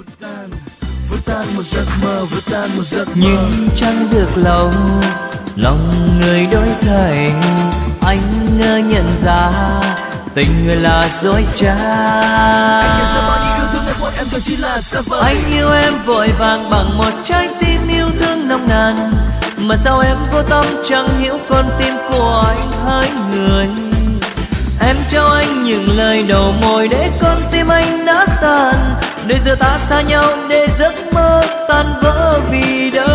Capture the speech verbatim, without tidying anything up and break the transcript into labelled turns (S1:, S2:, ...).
S1: vỡ tan một giấc mơ, vỡ tan một giấc mơ.
S2: Nhưng chẳng được lâu, lòng người đổi thay, anh ngỡ nhận ra tình người là dối trá. Anh yêu em vội vàng bằng một trái tim yêu thương nồng nàn, mà sao em vô tâm chẳng hiểu con tim của anh hai người. Em cho anh những lời đầu môi để con tim anh nát tan, để giờ ta xa nhau để giấc mơ tan vỡ vì đâu.